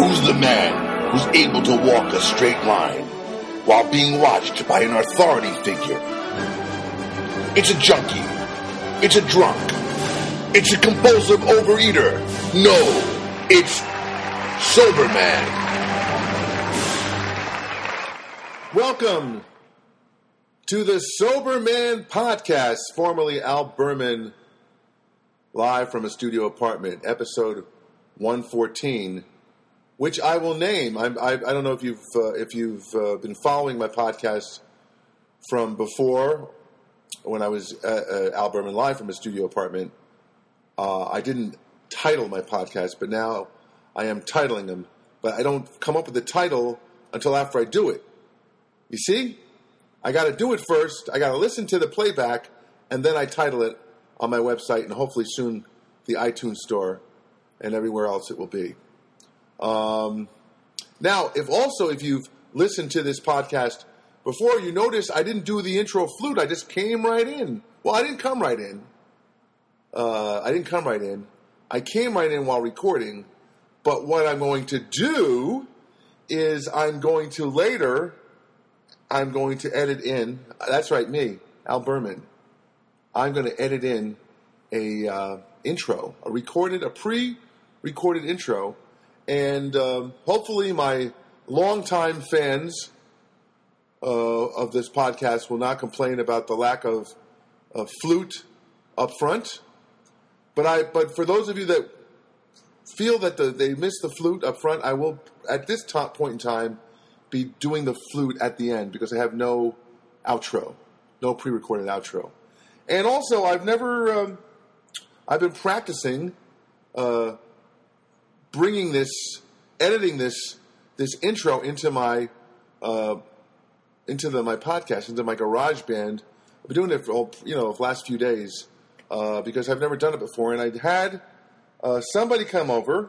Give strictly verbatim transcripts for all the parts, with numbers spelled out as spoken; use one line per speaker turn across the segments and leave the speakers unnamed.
Who's the man who's able to walk a straight line while being watched by an authority figure? It's a junkie. It's a drunk. It's a compulsive overeater. No, it's Sober Man.
Welcome to the Sober Man Podcast, formerly Al Berman, live from a studio apartment, episode one fourteen, which I will name. I, I, I don't know if you've uh, if you've uh, been following my podcast from before, when I was at, uh, Al Berman live from a studio apartment. Uh, I didn't title my podcast, but now I am titling them. But I don't come up with the title until after I do it. You see? I got to do it first. I got to listen to the playback, and then I title it on my website, and hopefully soon the iTunes store and everywhere else it will be. Um, now, if also if you've listened to this podcast before, you notice I didn't do the intro flute. I just came right in. Well, I didn't come right in. Uh, I didn't come right in. I came right in while recording. But what I'm going to do is I'm going to later, I'm going to edit in. That's right, me, Al Berman. I'm going to edit in a uh, intro, a recorded, a pre-recorded intro. And um, hopefully my longtime fans uh, of this podcast will not complain about the lack of, of flute up front. But I, but for those of you that feel that the, they missed the flute up front, I will, at this top point in time, be doing the flute at the end because I have no outro, no pre-recorded outro. And also, I've never, um, I've been practicing uh, bringing this, editing this, this intro into my, uh, into the my podcast, into my GarageBand. I've been doing it for, you know, the last few days. Uh, because I've never done it before, and I had uh, somebody come over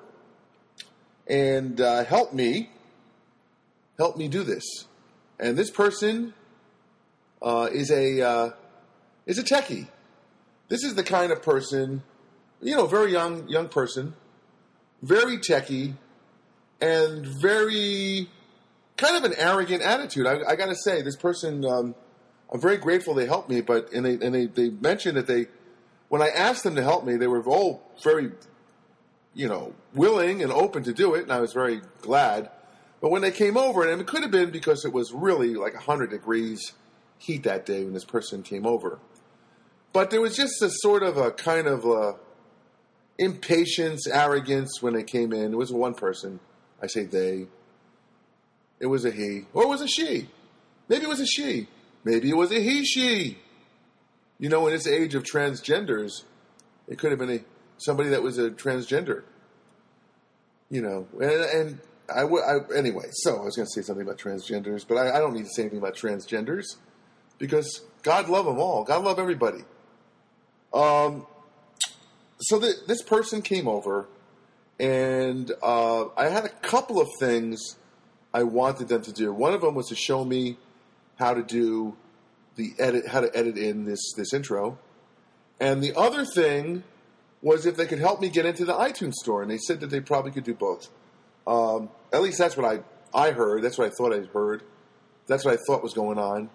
and uh, help me, help me do this. And this person uh, is a uh, is a techie. This is the kind of person, you know, very young young person, very techie, and very kind of an arrogant attitude. I, I got to say, this person, um, I'm very grateful they helped me, but and they and they, they mentioned that they. When I asked them to help me, they were all very, you know, willing and open to do it, and I was very glad. But when they came over, and it could have been because it was really like one hundred degrees heat that day when this person came over. But there was just a sort of a kind of a impatience, arrogance when they came in. It was one person. I say they. It was a he. Or it was a she. Maybe it was a she. Maybe it was a he, she. You know, in this age of transgenders, it could have been a, somebody that was a transgender. You know, and, and I, w- I anyway. So I was going to say something about transgenders, but I, I don't need to say anything about transgenders because God love them all. God love everybody. Um. So the, this person came over, and uh, I had a couple of things I wanted them to do. One of them was to show me how to do. The edit, how to edit in this, this intro. And the other thing was if they could help me get into the iTunes store. And they said that they probably could do both. Um, at least that's what I, I heard. That's what I thought I heard. That's what I thought was going on.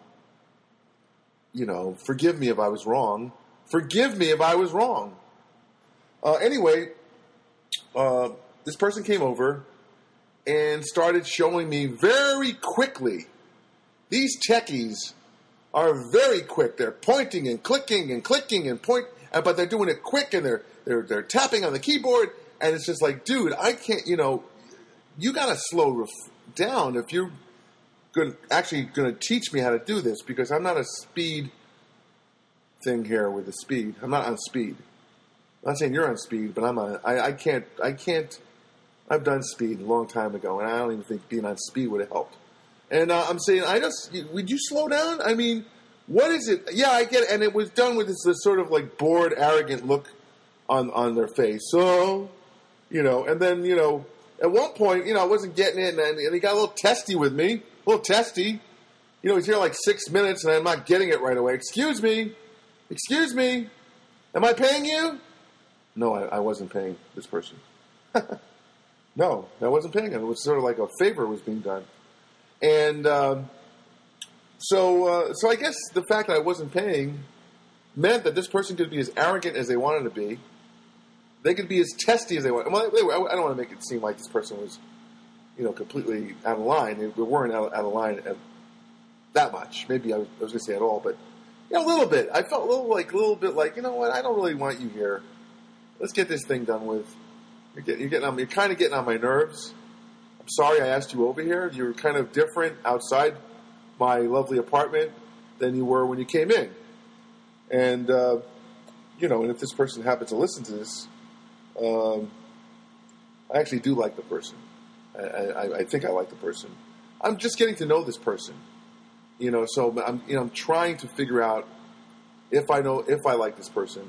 You know, forgive me if I was wrong. Forgive me if I was wrong. Uh, anyway, uh, this person came over and started showing me very quickly. These techies are very quick. They're pointing and clicking and clicking and point, but they're doing it quick and they're they're they're tapping on the keyboard, and it's just like, dude, I can't. You know, you gotta slow ref- down if you're going actually going to teach me how to do this because I'm not a speed thing here with the speed. I'm not on speed. I'm not saying you're on speed, but I'm on. I, I can't. I can't. I've done speed a long time ago, and I don't even think being on speed would have helped. And uh, I'm saying, I just, would you slow down? I mean, what is it? Yeah, I get it. And it was done with this, this sort of like bored, arrogant look on, on their face. So, you know, and then, you know, at one point, you know, I wasn't getting it. And, and he got a little testy with me, a little testy. You know, he's here like six minutes and I'm not getting it right away. Excuse me. Excuse me. Am I paying you? No, I, I wasn't paying this person. No, I wasn't paying him. It was sort of like a favor was being done. And um, so, uh, so I guess the fact that I wasn't paying meant that this person could be as arrogant as they wanted to be. They could be as testy as they want. Well, they were, I don't want to make it seem like this person was, you know, completely out of line. We weren't out, out of line at that much. Maybe I was, I was going to say at all, but you know, a little bit. I felt a little like, a little bit like, you know what? I don't really want you here. Let's get this thing done with. You're getting, you're getting on. You're kind of getting on my nerves. I'm sorry I asked you over here. You're kind of different outside my lovely apartment than you were when you came in. And uh, you know, and if this person happens to listen to this. Um, I actually do like the person. I, I, I think I like the person. I'm just getting to know this person, you know. So I'm, you know, I'm trying to figure out if I know if I like this person.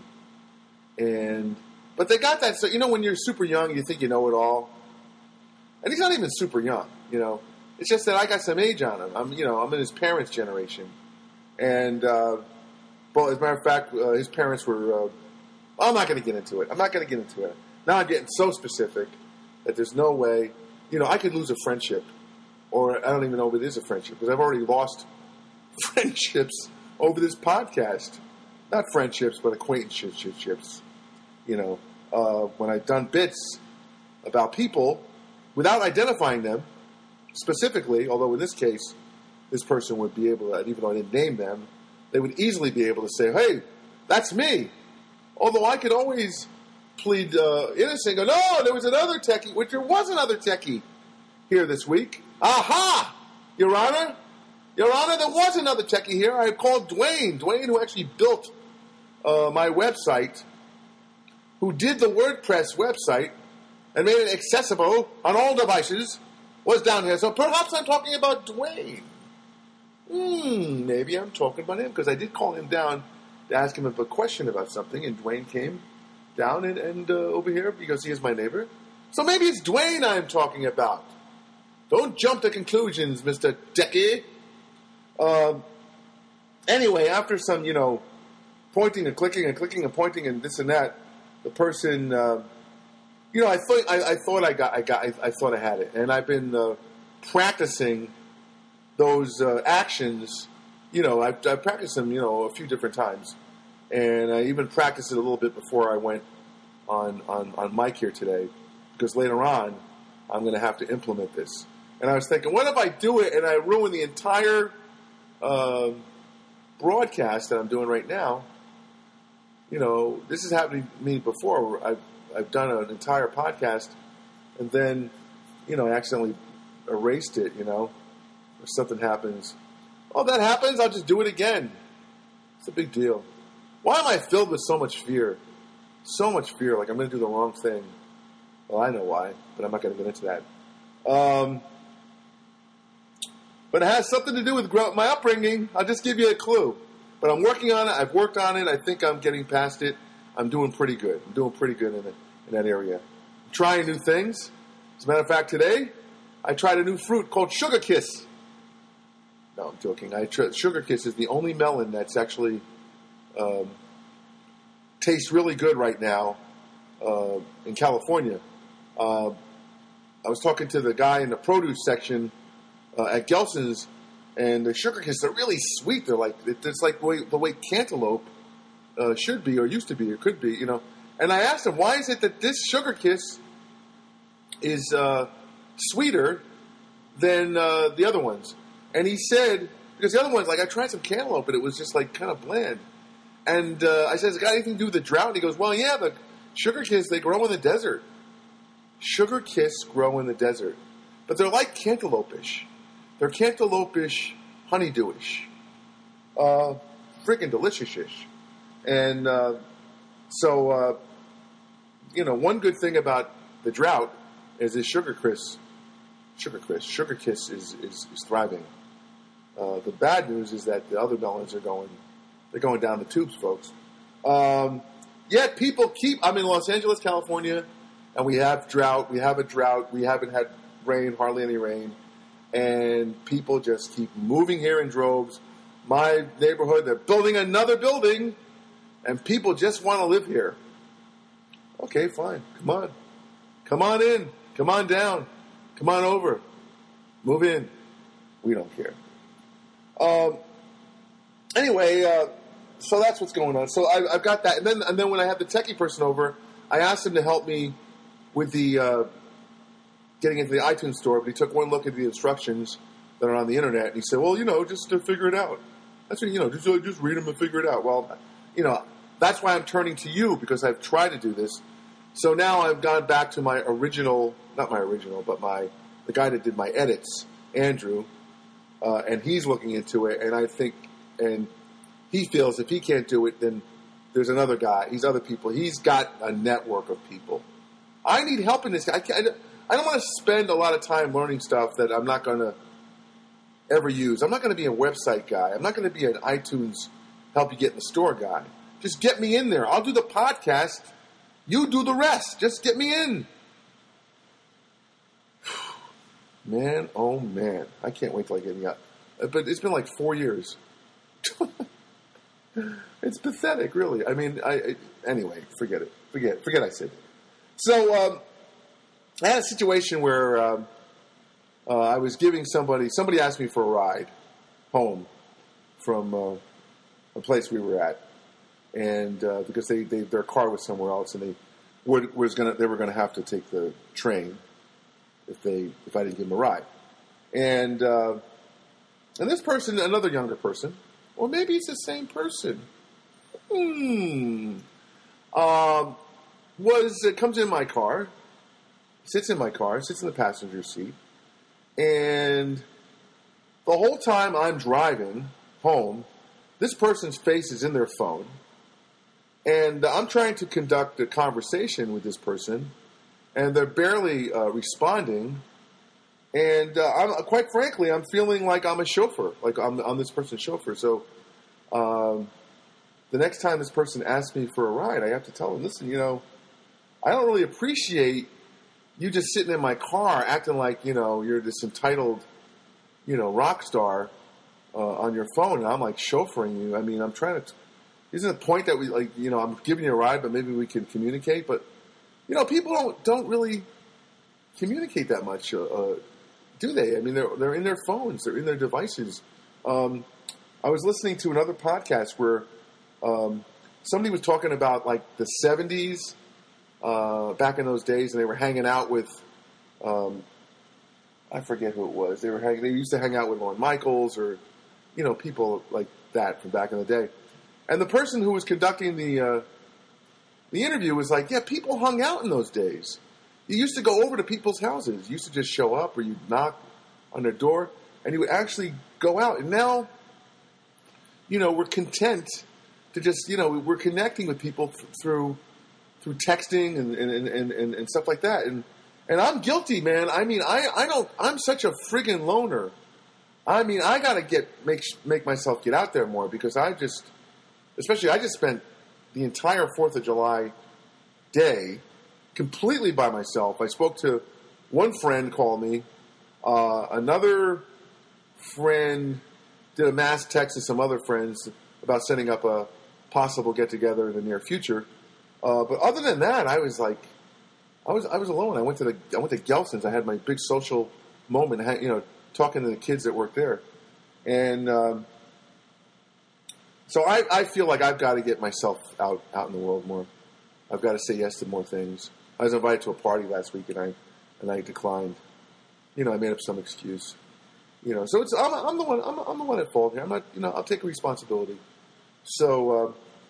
And but they got that. So you know, when you're super young, you think you know it all. And he's not even super young, you know. It's just that I got some age on him. I'm, you know, I'm in his parents' generation, and uh, well, as a matter of fact, uh, his parents were. Uh, I'm not going to get into it. I'm not going to get into it. Now I'm getting so specific that there's no way, you know, I could lose a friendship. Or I don't even know if it is a friendship because I've already lost friendships over this podcast. Not friendships, but acquaintanceships. You know, uh, when I've done bits about people without identifying them specifically, although in this case, this person would be able to, even though I didn't name them, they would easily be able to say, hey, that's me. Although I could always plead uh, innocent, go, no, there was another techie, which there was another techie here this week. Aha! Your Honor? Your Honor, there was another techie here. I called Dwayne. Dwayne, who actually built uh, my website, who did the WordPress website and made it accessible on all devices, was down here. So perhaps I'm talking about Dwayne. Hmm, maybe I'm talking about him because I did call him down to ask him a question about something, and Dwayne came down and, and uh, over here because he is my neighbor. So maybe it's Dwayne I'm talking about. Don't jump to conclusions, Mister Techie. Uh, anyway, after some, you know, pointing and clicking and clicking and pointing and this and that, the person, uh, you know, I thought I, I thought I got, I got, I, I thought I had it, and I've been uh, practicing those uh, actions. You know, I've, I've practiced them, you know, a few different times. And I even practiced it a little bit before I went on, on, on mic here today. Because later on, I'm going to have to implement this. And I was thinking, what if I do it and I ruin the entire uh, broadcast that I'm doing right now? You know, this has happened to me before. I've, I've done an entire podcast. And then, you know, I accidentally erased it, you know. Or something happens. Oh, if that happens, I'll just do it again. It's a big deal. Why am I filled with so much fear? So much fear, like I'm going to do the wrong thing. Well, I know why, but I'm not going to get into that. Um, but it has something to do with my upbringing. I'll just give you a clue. But I'm working on it. I've worked on it. I think I'm getting past it. I'm doing pretty good. I'm doing pretty good in, the, in that area. I'm trying new things. As a matter of fact, today, I tried a new fruit called Sugar Kiss. No, I'm joking. I tr- Sugar Kiss is the only melon that's actually um, tastes really good right now uh, in California. Uh, I was talking to the guy in the produce section uh, at Gelson's, and the Sugar Kiss, they're really sweet. They're like it's like the way, the way cantaloupe uh, should be, or used to be, or could be, you know. And I asked him, why is it that this Sugar Kiss is uh, sweeter than uh, the other ones? And he said, because the other ones, like I tried some cantaloupe, but it was just like kind of bland. And uh, I said, has it got anything to do with the drought? And he goes, well, yeah, the Sugar Kiss, they grow in the desert. Sugar Kiss grow in the desert. But they're like cantaloupe-ish. They're cantaloupe-ish, honeydew-ish. Uh, freaking delicious-ish. And uh, so, uh, you know, one good thing about the drought is this Sugar Kiss, Sugar Kiss, Sugar Kiss is, is, is thriving. Uh, the bad news is that the other melons are going, they're going down the tubes, folks. Um, yet people keep, I'm in Los Angeles, California, and we have drought, we have a drought, we haven't had rain, hardly any rain, and people just keep moving here in droves. My neighborhood, they're building another building, and people just want to live here. Okay, fine, come on. Come on in. Come on down. Come on over. Move in. We don't care. Um. Anyway, uh, so that's what's going on. So I, I've got that. And then and then when I had the techie person over, I asked him to help me with the uh, getting into the iTunes store, but he took one look at the instructions that are on the internet, and he said, well, you know, just to figure it out. That's what, you know, just, just read them and figure it out. Well, you know, that's why I'm turning to you, because I've tried to do this. So now I've gone back to my original, not my original, but my the guy that did my edits, Andrew, uh, and he's looking into it, and I think, and he feels if he can't do it, then there's another guy. He's other people. He's got a network of people. I need help in this. I, can't, I don't want to spend a lot of time learning stuff that I'm not going to ever use. I'm not going to be a website guy. I'm not going to be an iTunes help you get in the store guy. Just get me in there. I'll do the podcast. You do the rest. Just get me in. Man, oh man. I can't wait till I get me up. But it's been like four years. It's pathetic, really. I mean, I, I anyway, forget it. Forget it. Forget I said it. So, um, I had a situation where um, uh, I was giving somebody, somebody asked me for a ride home from uh, a place we were at. And uh, because they, they their car was somewhere else, and they would, was gonna they were gonna have to take the train if they if I didn't give them a ride. And uh, and this person, another younger person, or maybe it's the same person. Hmm. Um, was uh, comes in my car, sits in my car, sits in the passenger seat, and the whole time I'm driving home, this person's face is in their phone. And I'm trying to conduct a conversation with this person, and they're barely uh, responding. And uh, I'm, quite frankly, I'm feeling like I'm a chauffeur, like I'm, I'm this person's chauffeur. So um, the next time this person asks me for a ride, I have to tell them, listen, you know, I don't really appreciate you just sitting in my car acting like, you know, you're this entitled, you know, rock star uh, on your phone. And I'm like chauffeuring you. I mean, I'm trying to... T- Isn't the point that we, like, you know, I'm giving you a ride, but maybe we can communicate? But, you know, people don't don't really communicate that much, uh, uh, do they? I mean, they're they're in their phones, they're in their devices. Um, I was listening to another podcast where um, somebody was talking about like the seventies, uh, back in those days, and they were hanging out with, um, I forget who it was. They were hang- they used to hang out with Lorne Michaels or, you know, people like that from back in the day. And the person who was conducting the uh, the interview was like, yeah, people hung out in those days. You used to go over to people's houses. You used to just show up, or you'd knock on their door, and you would actually go out. And now, you know, we're content to just, you know, we're connecting with people th- through through texting and and, and, and and stuff like that. And and I'm guilty, man. I mean, I, I don't, I'm such a friggin' loner. I mean, I got to get, make make myself get out there more, because I just... Especially, I just spent the entire fourth of July day completely by myself. I spoke to one friend, called me. Uh, another friend did a mass text to some other friends about setting up a possible get-together in the near future. Uh, but other than that, I was like, I was I was alone. I went to the I went to Gelson's. I had my big social moment, you know, talking to the kids that work there, and. Um, So I, I feel like I've got to get myself out, out in the world more. I've got to say yes to more things. I was invited to a party last week, and I and I declined. You know, I made up some excuse. You know, so it's I'm, I'm the one I'm, I'm the one at fault here. I'm not, you know, I'll take responsibility. So uh,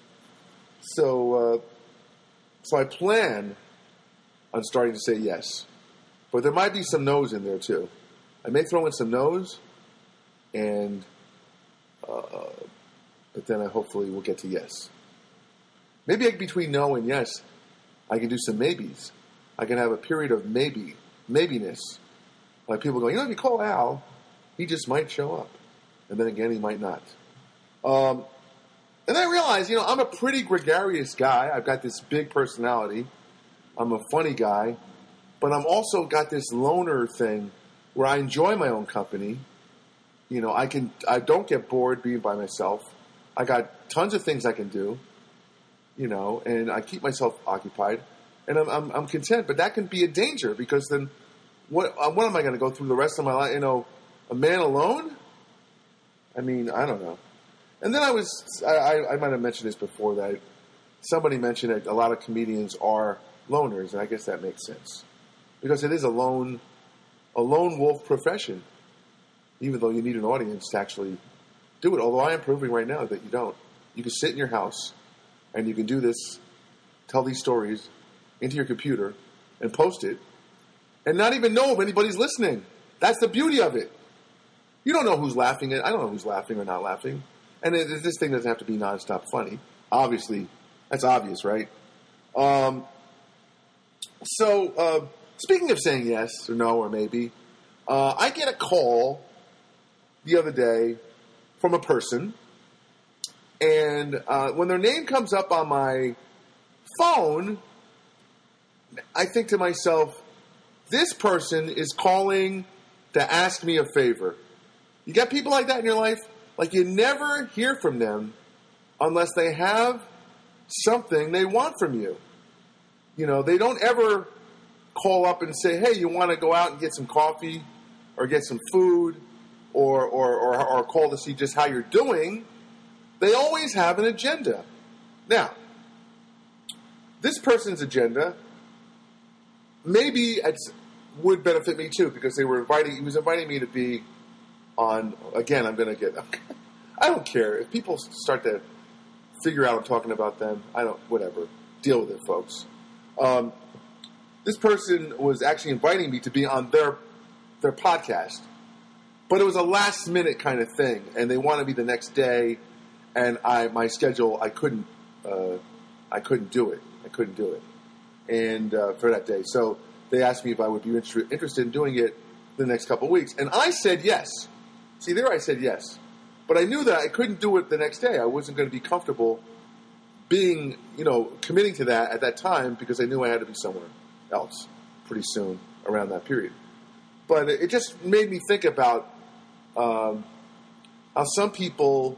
so uh, so I plan on starting to say yes, but there might be some no's in there too. I may throw in some no's, and. Uh, But then I hopefully will get to yes. Maybe I, between no and yes, I can do some maybes. I can have a period of maybe, maybiness. Like people going, you know, if you call Al, he just might show up. And then again, he might not. Um, and then I realized, you know, I'm a pretty gregarious guy. I've got this big personality. I'm a funny guy. But I'm also got this loner thing where I enjoy my own company. You know, I can I don't get bored being by myself. I got tons of things I can do, you know, and I keep myself occupied. and I'm, I'm, I'm content. But that can be a danger because then what, what am I going to go through the rest of my life? You know, a man alone? I mean, I don't know. And then I was, I, I, I might have mentioned this before, that somebody mentioned that a lot of comedians are loners, and I guess that makes sense. Because it is a lone, a lone wolf profession, even though you need an audience to actually do it. Although I am proving right now that you don't. You can sit in your house, and you can do this, tell these stories into your computer, and post it, and not even know if anybody's listening. That's the beauty of it. You don't know who's laughing. I don't know who's laughing or not laughing. And it, this thing doesn't have to be nonstop funny. Obviously, that's obvious, right? Um, so, uh, speaking of saying yes or no or maybe, uh, I get a call the other day from a person, and uh, when their name comes up on my phone, I think to myself, this person is calling to ask me a favor. You got people like that in your life? Like, you never hear from them unless they have something they want from you. You know, they don't ever call up and say, hey, you want to go out and get some coffee or get some food or, or, or, or call to see just how you're doing. They always have an agenda. Now, this person's agenda maybe it's, would benefit me too, because they were inviting, he was inviting me to be on, again, I'm going to get, I don't care. If people start to figure out I'm talking about them, I don't, whatever. Deal with it, folks. Um, this person was actually inviting me to be on their their podcast, but it was a last minute kind of thing, and they wanted me the next day, and I my schedule I couldn't uh, I couldn't do it. I couldn't do it, and uh, for that day, so they asked me if I would be inter- interested in doing it the next couple of weeks, and I said yes. See, there I said yes. But I knew that I couldn't do it the next day. I wasn't going to be comfortable being, you know, committing to that at that time, because I knew I had to be somewhere else pretty soon around that period. But it just made me think about um, how some people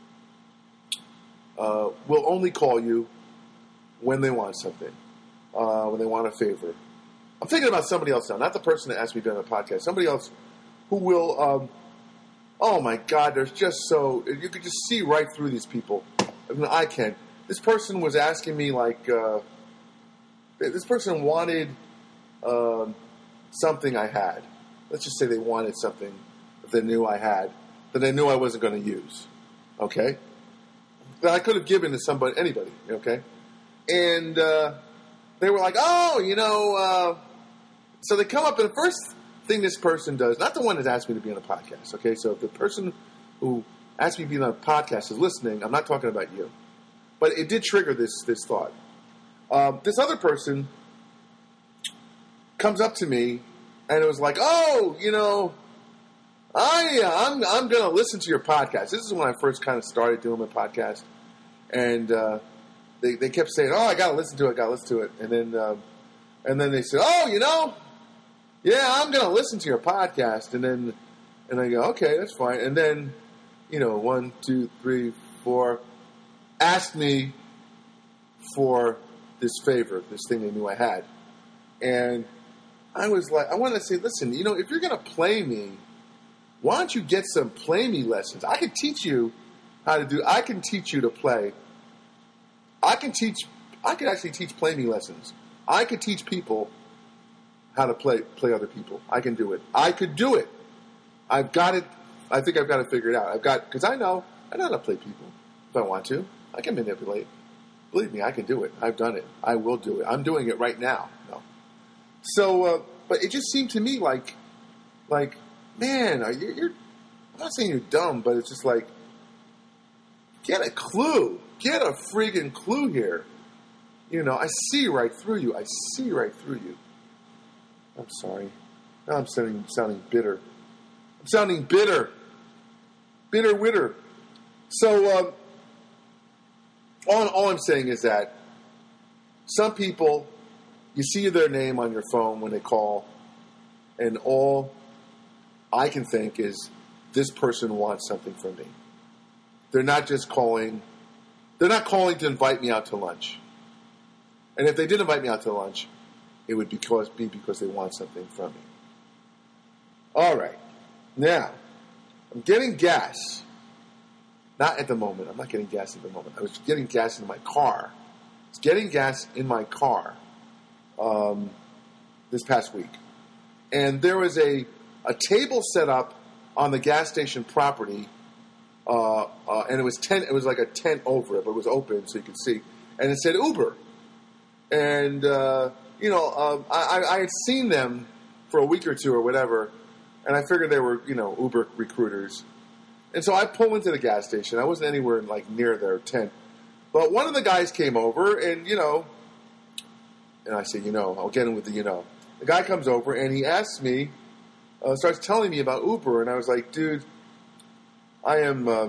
uh, will only call you when they want something, uh, when they want a favor. I'm thinking about somebody else now, not the person that asked me to be on the podcast, somebody else who will... Um, Oh, my God, there's just so... You could just see right through these people. I mean, I can. This person was asking me, like... Uh, this person wanted um, something I had. Let's just say they wanted something that they knew I had, that they knew I wasn't going to use. Okay? That I could have given to somebody, anybody. Okay? And uh, they were like, oh, you know... Uh, so they come up, and the first... thing this person does, not the one that asked me to be on a podcast, okay? So if the person who asked me to be on a podcast is listening, I'm not talking about you. But it did trigger this this thought. Um, this other person comes up to me, and it was like, oh, you know, I, I'm, I'm going to listen to your podcast. This is when I first kind of started doing my podcast. And uh, they, they kept saying, oh, I got to listen to it, I got to listen to it. And then, uh, and then they said, oh, you know, yeah, I'm going to listen to your podcast. And then, and I go, okay, that's fine. And then, you know, one, two, three, four, asked me for this favor, this thing they knew I had. And I was like, I wanted to say, listen, you know, if you're going to play me, why don't you get some play me lessons? I can teach you how to do, I can teach you to play. I can teach, I can actually teach play me lessons. I could teach people how to play play other people. I can do it. I could do it. I've got it. I think I've got it figured out. I've got, because I know, I know how to play people if I want to. I can manipulate. Believe me, I can do it. I've done it. I will do it. I'm doing it right now. No. So, uh, but it just seemed to me like, like, man, are you, you're, I'm not saying you're dumb, but it's just like, get a clue. Get a friggin' clue here. You know, I see right through you. I see right through you. I'm sorry. Now I'm sounding, sounding bitter. I'm sounding bitter. Bitter witter. So, um, all, all I'm saying is that some people, you see their name on your phone when they call, and all I can think is, this person wants something from me. They're not just calling, they're not calling to invite me out to lunch. And if they did invite me out to lunch, it would because, be because they want something from me. All right. Now, I'm getting gas. Not at the moment. I'm not getting gas at the moment. I was getting gas in my car. I was getting gas in my car um, this past week. And there was a, a table set up on the gas station property, uh, uh, and it was tent. It was like a tent over it, but it was open so you could see. And it said Uber. And, uh, you know, um, I, I had seen them for a week or two or whatever, and I figured they were, you know, Uber recruiters. And so I pull into the gas station. I wasn't anywhere, like, near their tent. But one of the guys came over, and, you know, and I said, you know, I'll get in with the you know. The guy comes over, and he asks me, uh, starts telling me about Uber, and I was like, dude, I am, uh,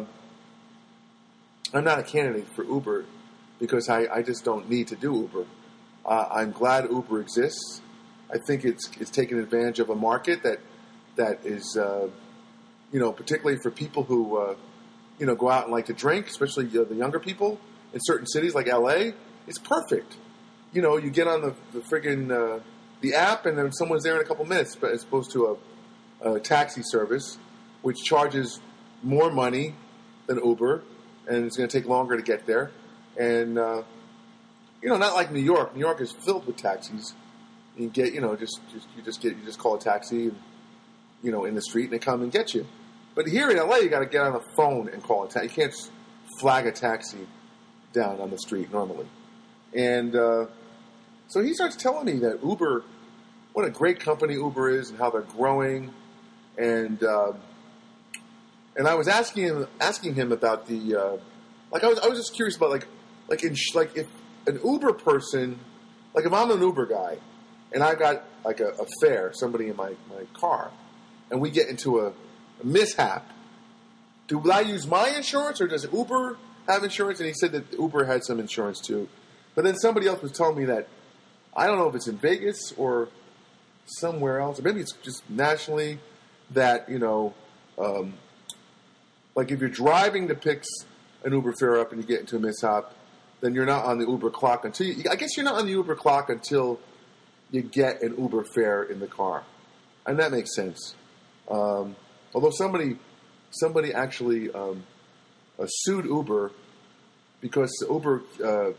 I'm not a candidate for Uber because I, I just don't need to do Uber. Uh, I'm glad Uber exists. I think it's it's taking advantage of a market that that is, uh, you know, particularly for people who, uh, you know, go out and like to drink, especially uh, the younger people in certain cities like L A. It's perfect. You know, you get on the, the friggin' uh, the app, and then someone's there in a couple minutes, but as opposed to a, a taxi service, which charges more money than Uber, and it's going to take longer to get there. And, uh, you know, not like New York. New York is filled with taxis. You get, you know, just, just you just get you just call a taxi, and, you know, in the street, and they come and get you. But here in L A, you got to get on the phone and call a taxi. You can't flag a taxi down on the street normally. And uh, so he starts telling me that Uber, what a great company Uber is, and how they're growing. And uh, and I was asking him asking him about the uh, like I was I was just curious about like like in like if an Uber person, like if I'm an Uber guy and I got like a, a fare, somebody in my, my car, and we get into a, a mishap, do I use my insurance or does Uber have insurance? And he said that Uber had some insurance too. But then somebody else was telling me that, I don't know if it's in Vegas or somewhere else, or maybe it's just nationally, that, you know, um, like if you're driving to pick an Uber fare up and you get into a mishap, then you're not on the Uber clock until you, I guess you're not on the Uber clock until you get an Uber fare in the car. And that makes sense. Um, although somebody somebody actually um, uh, sued Uber because Uber uh,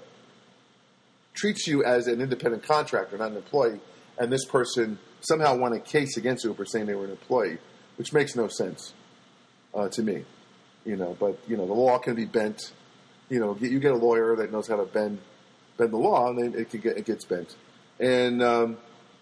treats you as an independent contractor, not an employee, and this person somehow won a case against Uber saying they were an employee, which makes no sense uh, to me. You know, but, you know, the law can be bent. You know, you get a lawyer that knows how to bend bend the law, and then it can get it gets bent. And um,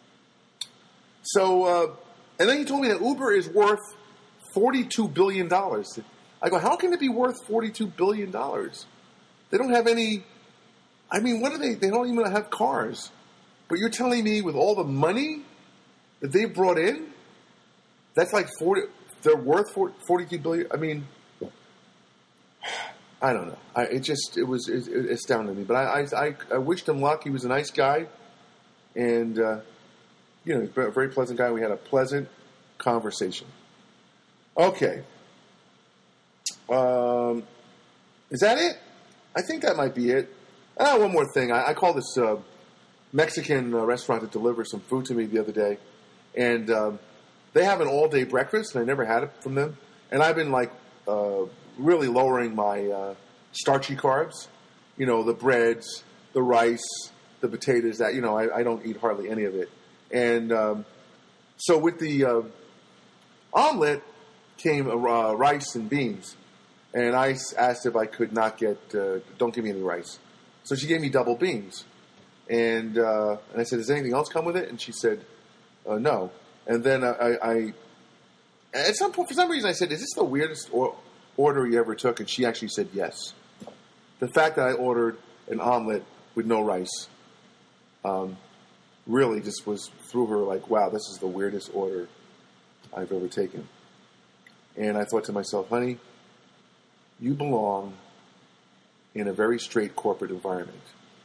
so, uh, and then he told me that Uber is worth forty-two billion dollars. I go, how can it be worth forty-two billion dollars? They don't have any. I mean, what do they? They don't even have cars. But you're telling me with all the money that they brought in, that's like forty. They're worth forty-two billion. I mean. I don't know. I, it just it was it, it astounded me. But I, I I wished him luck. He was a nice guy, and uh, you know, a very pleasant guy. We had a pleasant conversation. Okay, um, is that it? I think that might be it. Ah, one more thing. I, I called this uh, Mexican uh, restaurant to deliver some food to me the other day, and um, they have an all-day breakfast, and I never had it from them. And I've been like. Uh, really lowering my uh, starchy carbs, you know, the breads, the rice, the potatoes, that, you know, I, I don't eat hardly any of it. And um, so with the uh, omelet came uh, rice and beans. And I asked if I could not get, uh, don't give me any rice. So she gave me double beans. And uh, and I said, does anything else come with it? And she said, uh, no. And then I, I, at some point, for some reason I said, is this the weirdest or order you ever took? And she actually said yes. The fact that I ordered an omelet with no rice um, really just was through her like, wow, this is the weirdest order I've ever taken. And I thought to myself, honey, you belong in a very straight corporate environment.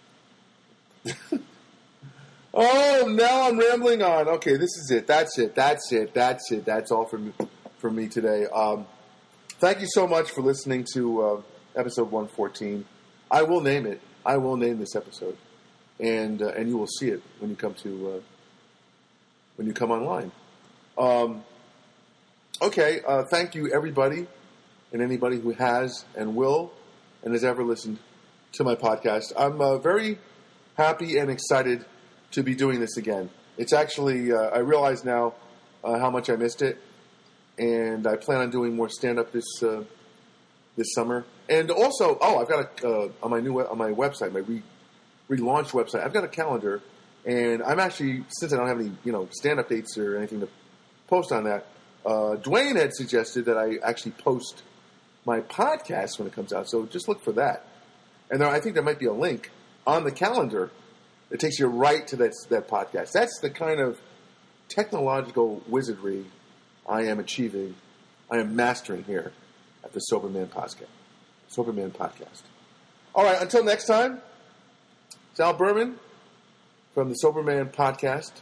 Oh, now I'm rambling on. Okay, this is it. That's it. That's it. That's it. That's all from for me today. Um, Thank you so much for listening to uh, episode one fourteen. I will name it. I will name this episode. and uh, and you will see it when you come to uh, when you come online. Um, okay, uh, thank you everybody and anybody who has and will and has ever listened to my podcast. I'm uh, very happy and excited to be doing this again. It's actually, uh, I realize now uh, how much I missed it, and I plan on doing more stand-up this uh, this summer. And also, oh, I've got a, uh, on my new on my website, my re- relaunched website, I've got a calendar, and I'm actually, since I don't have any, you know, stand-up dates or anything to post on that, uh, Dwayne had suggested that I actually post my podcast when it comes out, so just look for that. And there, I think there might be a link on the calendar that takes you right to that, that podcast. That's the kind of technological wizardry I am achieving, I am mastering here at the Soberman Podcast. Soberman Podcast. All right, until next time, it's Al Berman from the Soberman Podcast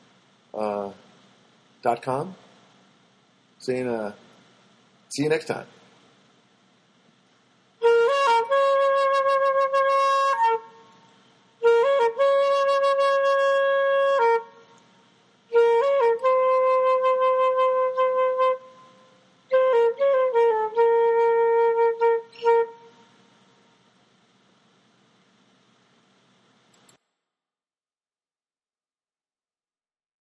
uh, dot com saying, uh, see you next time.